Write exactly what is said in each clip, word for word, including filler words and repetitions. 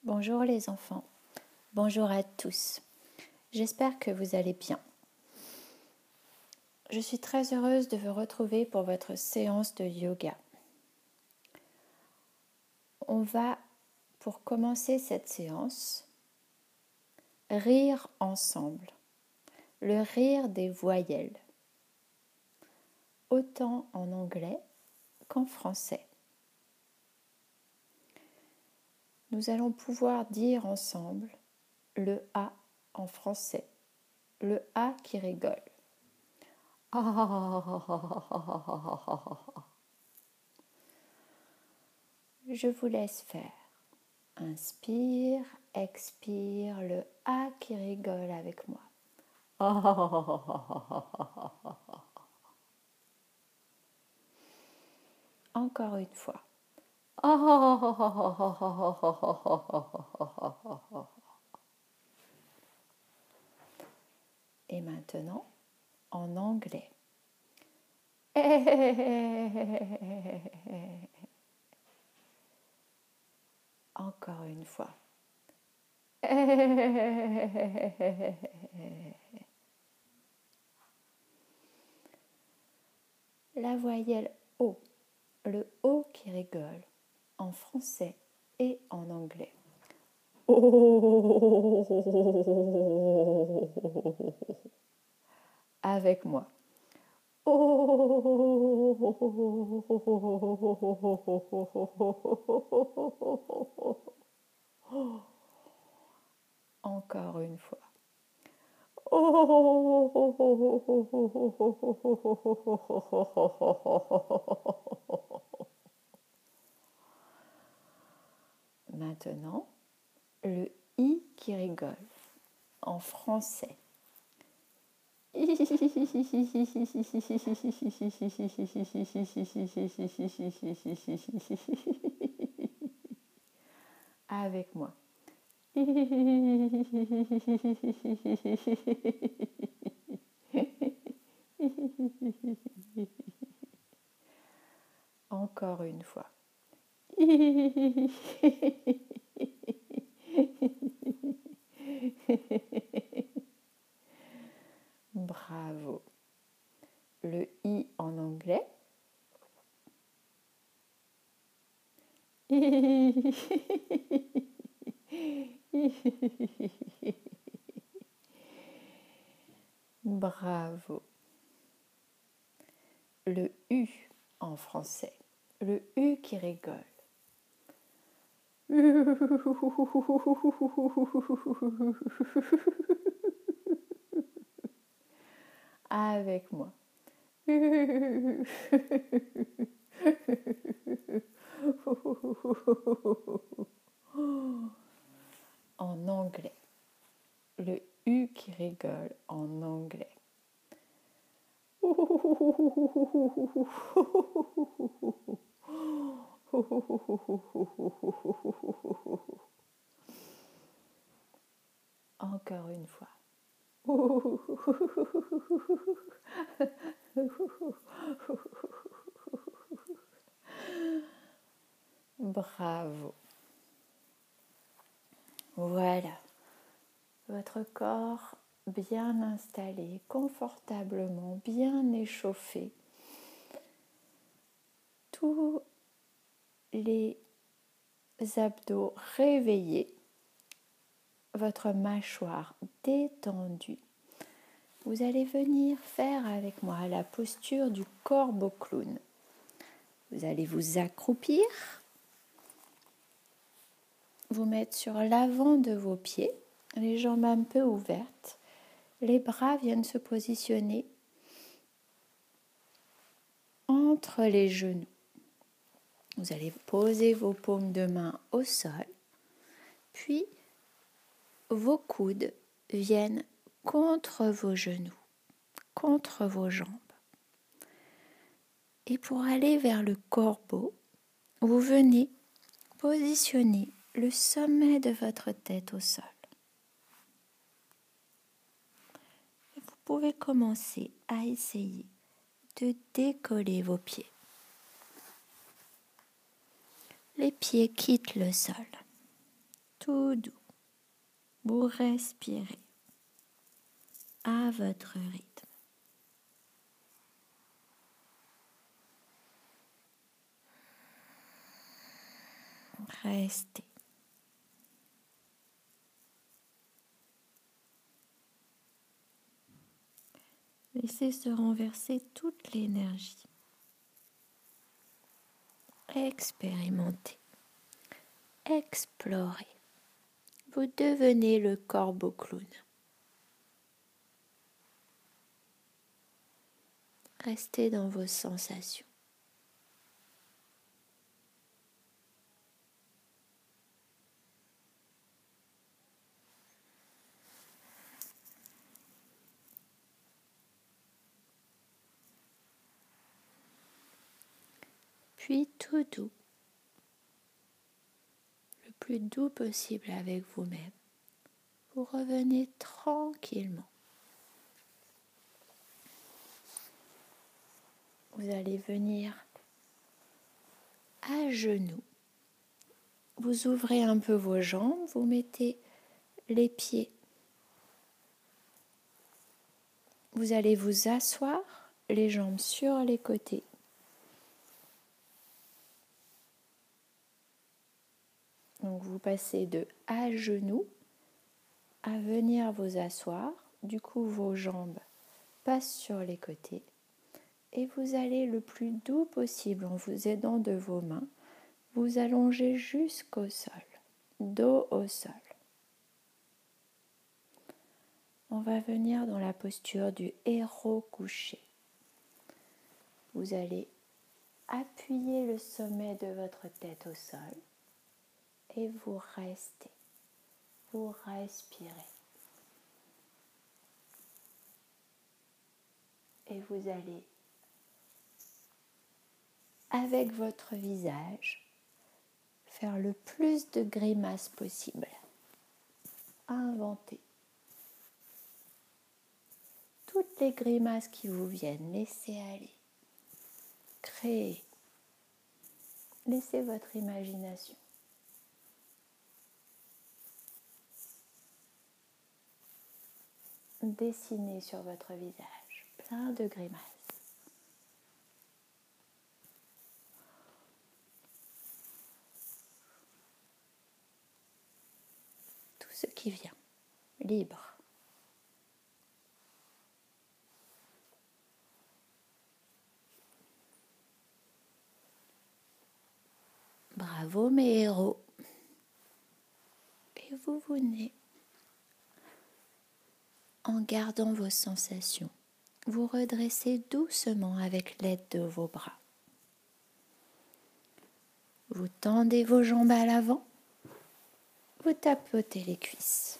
Bonjour les enfants, bonjour à tous. J'espère que vous allez bien. Je suis très heureuse de vous retrouver pour votre séance de yoga. On va, pour commencer cette séance, rire ensemble. Le rire des voyelles, autant en anglais qu'en français. Nous allons pouvoir dire ensemble le A en français, le A qui rigole. Je vous laisse faire. Inspire, expire, le A qui rigole avec moi. Encore une fois. Et maintenant, en anglais. Encore une fois. La voyelle O, le O qui rigole, en français et en anglais. Avec moi. Encore une fois. Maintenant, le I qui rigole en français. Avec moi. Encore une fois. Bravo. Le I en anglais. Bravo. Le U en français. Le U qui rigole. Avec moi. En anglais. Le U qui rigole en anglais. Encore une fois. Bravo. Voilà. Votre corps bien installé, confortablement, bien échauffé. Tous les abdos réveillés. Votre mâchoire détendue. Vous allez venir faire avec moi la posture du corbeau clown. Vous allez vous accroupir, vous mettre sur l'avant de vos pieds, les jambes un peu ouvertes. Les bras viennent se positionner entre les genoux. Vous allez poser vos paumes de main au sol, puis vos coudes viennent contre vos genoux, contre vos jambes. Et pour aller vers le corbeau, vous venez positionner le sommet de votre tête au sol. Et vous pouvez commencer à essayer de décoller vos pieds. Les pieds quittent le sol, tout doux. Vous respirez à votre rythme. Restez. Laissez se renverser toute l'énergie. Expérimentez. Explorez. Vous devenez le corbeau clown. Restez dans vos sensations. Puis tout doux, le plus doux possible avec vous-même, vous revenez tranquillement. Vous allez venir à genoux. Vous ouvrez un peu vos jambes, vous mettez les pieds. Vous allez vous asseoir, les jambes sur les côtés. Donc vous passez de à genoux à venir vous asseoir. Du coup, vos jambes passent sur les côtés. Et vous allez le plus doux possible en vous aidant de vos mains, vous allonger jusqu'au sol, dos au sol. On va venir dans la posture du héros couché. Vous allez appuyer le sommet de votre tête au sol et vous restez, vous respirez. Et vous allez, avec votre visage, faire le plus de grimaces possible. Inventez. Toutes les grimaces qui vous viennent, laissez aller. Créez. Laissez votre imagination. Dessinez sur votre visage plein de grimaces. Tout ce qui vient, libre. Bravo mes héros. Et vous venez, en gardant vos sensations, vous redressez doucement avec l'aide de vos bras. Vous tendez vos jambes à l'avant, vous tapotez les cuisses.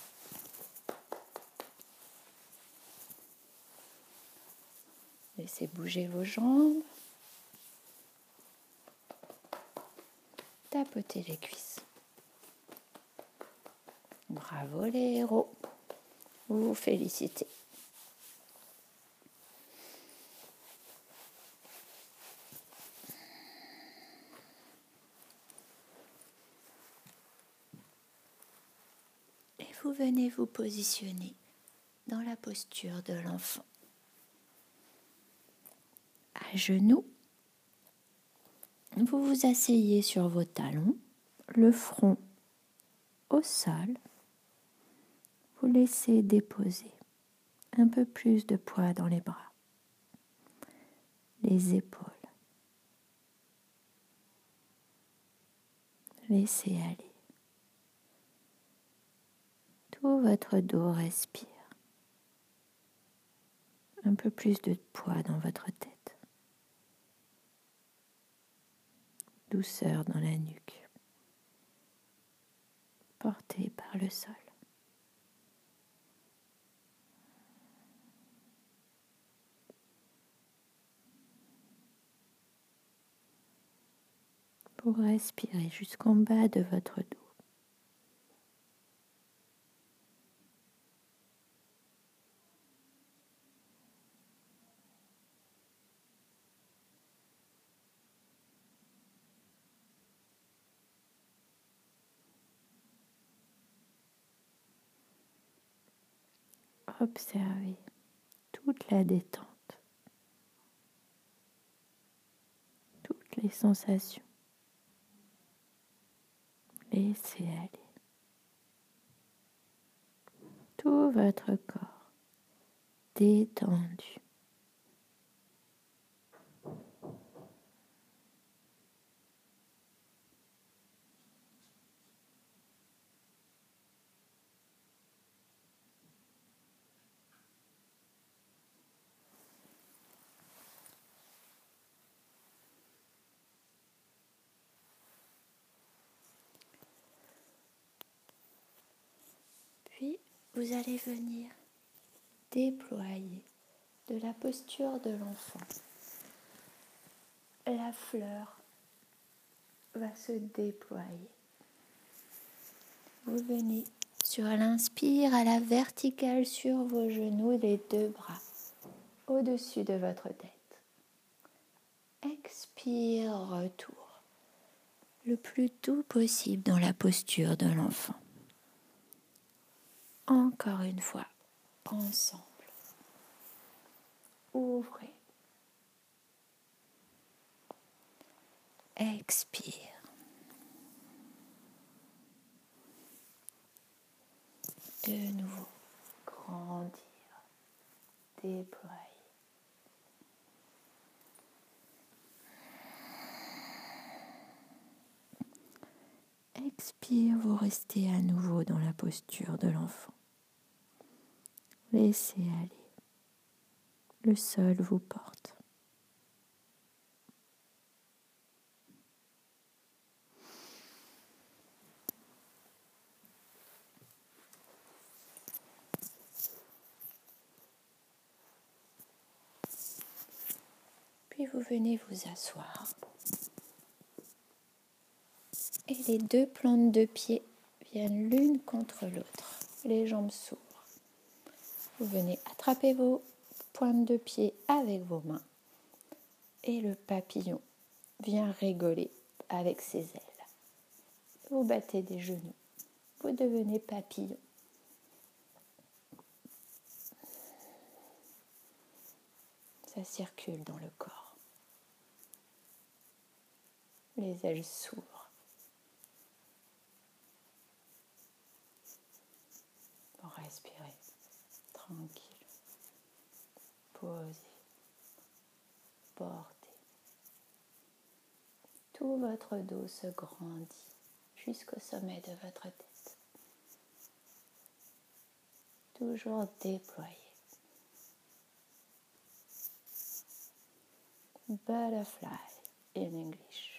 Laissez bouger vos jambes. Tapotez les cuisses. Bravo les héros. Vous vous félicitez. Et vous venez vous positionner dans la posture de l'enfant. À genoux, vous vous asseyez sur vos talons, le front au sol. Vous laissez déposer un peu plus de poids dans les bras, les épaules. Laissez aller. Tout votre dos respire. Un peu plus de poids dans votre tête. Douceur dans la nuque. Porté par le sol. Pour respirer jusqu'en bas de votre dos. Observez toute la détente, toutes les sensations. Laissez aller tout votre corps détendu. Puis, vous allez venir déployer de la posture de l'enfant. La fleur va se déployer. Vous venez sur l'inspire à la verticale sur vos genoux, les deux bras au-dessus de votre tête. Expire, retour le plus doux possible dans la posture de l'enfant. Encore une fois, ensemble. Ouvrez. Expire. De nouveau, grandir, déployer. Expire, vous restez à nouveau dans la posture de l'enfant. Laissez aller. Le sol vous porte. Puis vous venez vous asseoir. Et les deux plantes de pied viennent l'une contre l'autre. Les jambes s'ouvrent. Vous venez attraper vos pointes de pied avec vos mains. Et le papillon vient rigoler avec ses ailes. Vous battez des genoux. Vous devenez papillon. Ça circule dans le corps. Les ailes s'ouvrent. Vous respirez tranquille. Posez. Portez. Tout votre dos se grandit jusqu'au sommet de votre tête. Toujours déployé. Butterfly in English.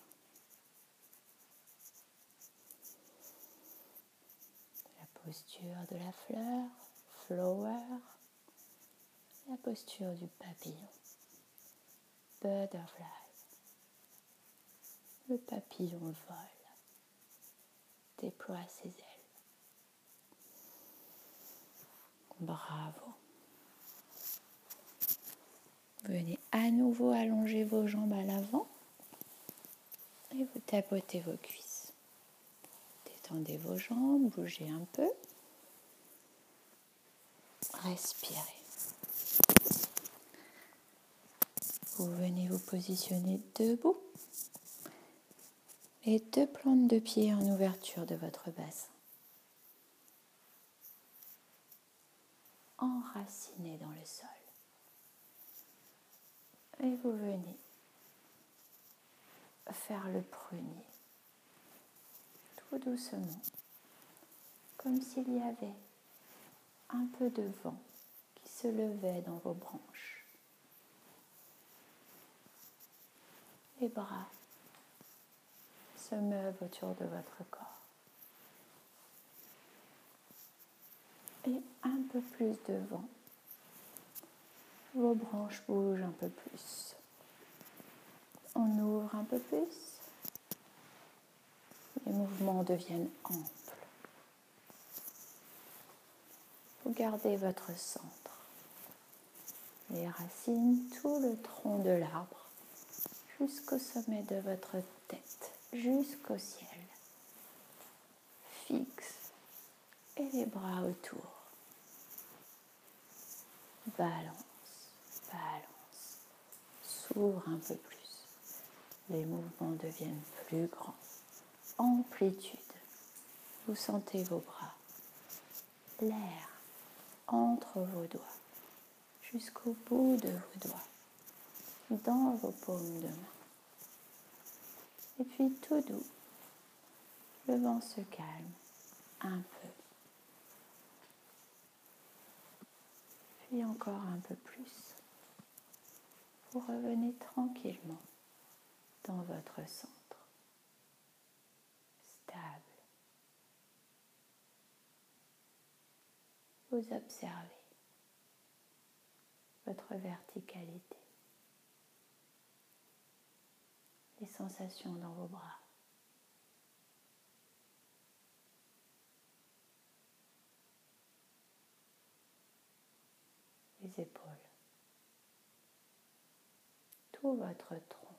La posture de la fleur, flower. La posture du papillon, butterfly. Le papillon vole, déploie ses ailes. Bravo. Venez à nouveau allonger vos jambes à l'avant et vous tapotez vos cuisses. Détendez vos jambes, bougez un peu. Respirez. Vous venez vous positionner debout. Les deux plantes de pied en ouverture de votre bassin. Enracinez dans le sol. Et vous venez faire le prunier. Tout doucement. Comme s'il y avait un peu de vent qui se levait dans vos branches. Les bras se meuvent autour de votre corps. Et un peu plus de vent. Vos branches bougent un peu plus. On ouvre un peu plus. Les mouvements deviennent amples. Vous gardez votre centre. Les racines, tout le tronc de l'arbre, jusqu'au sommet de votre tête, jusqu'au ciel. Fixe. Et les bras autour. balance, balance, s'ouvre un peu plus. Les mouvements deviennent plus grands. Amplitude. Vous sentez vos bras, l'air entre vos doigts, jusqu'au bout de vos doigts, dans vos paumes de main. Et puis tout doux, le vent se calme un peu. Puis encore un peu plus. Vous revenez tranquillement dans votre centre, stable. Vous observez votre verticalité, les sensations dans vos bras. Les épaules, tout votre tronc,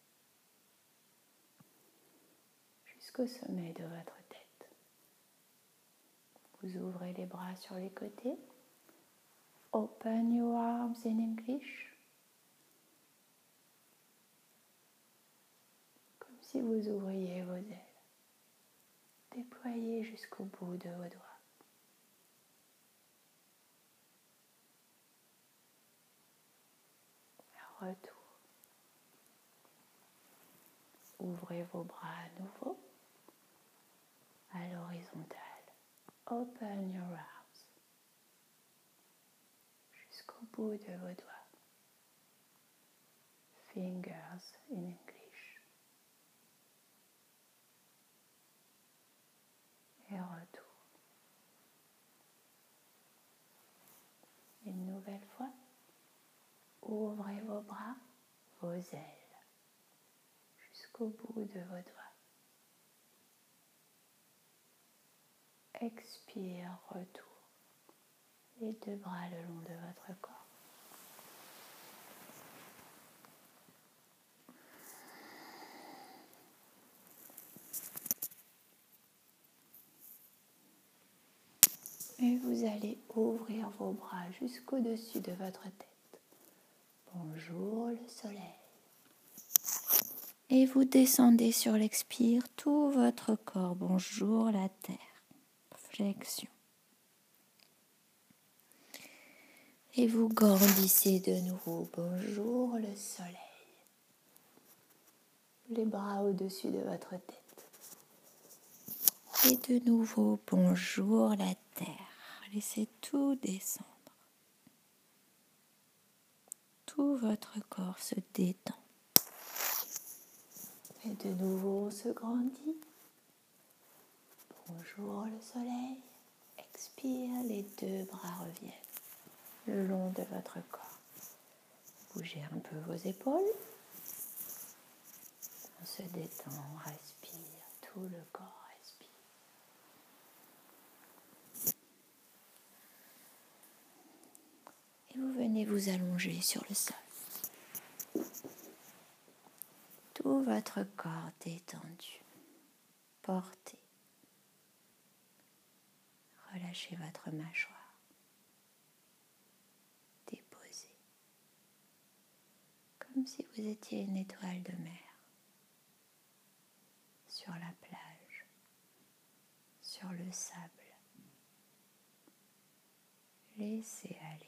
jusqu'au sommet de votre tête. Vous ouvrez les bras sur les côtés. Open your arms in English. Comme si vous ouvriez vos ailes. Déployez jusqu'au bout de vos doigts. Retour. Ouvrez vos bras à nouveau à l'horizontale. Open your arms jusqu'au bout de vos doigts. Fingers in English. Et retour. Une nouvelle fois. Ouvrez vos bras, vos ailes, jusqu'au bout de vos doigts. Expire, retour. Les deux bras le long de votre corps. Et vous allez ouvrir vos bras jusqu'au-dessus de votre tête. Bonjour le soleil. Et vous descendez sur l'expire tout votre corps. Bonjour la terre. Flexion. Et vous grandissez de nouveau. Bonjour le soleil. Les bras au-dessus de votre tête. Et de nouveau, bonjour la terre. Laissez tout descendre. Tout votre corps se détend. Et de nouveau, on se grandit. Bonjour le soleil. Expire, les deux bras reviennent le long de votre corps. Bougez un peu vos épaules. On se détend, on respire. Tout le corps respire. Et vous venez vous allonger sur le sol. Tout votre corps détendu, porté. Relâchez votre mâchoire. Déposez. Comme si vous étiez une étoile de mer. Sur la plage. Sur le sable. Laissez aller.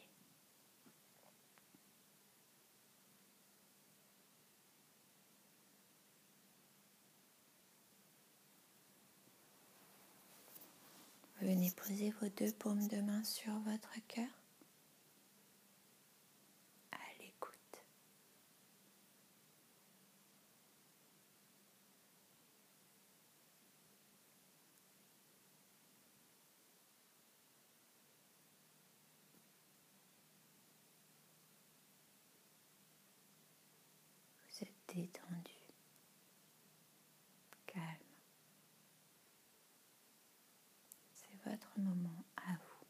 Venez poser vos deux paumes de main sur votre cœur. À l'écoute. Vous êtes détendu, calme. C'est votre moment à vous.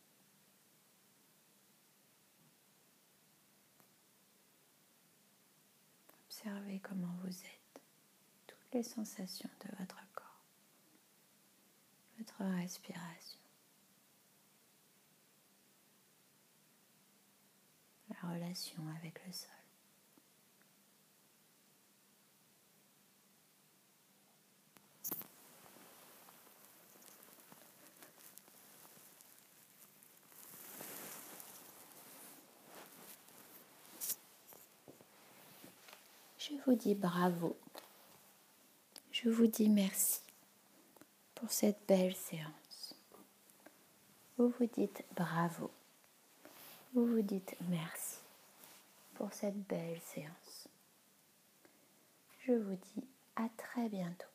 Observez comment vous êtes, toutes les sensations de votre corps, votre respiration. la relation avec le sol. Je vous dis bravo. Je vous dis merci pour cette belle séance. Vous vous dites bravo. Vous vous dites merci pour cette belle séance. Je vous dis à très bientôt.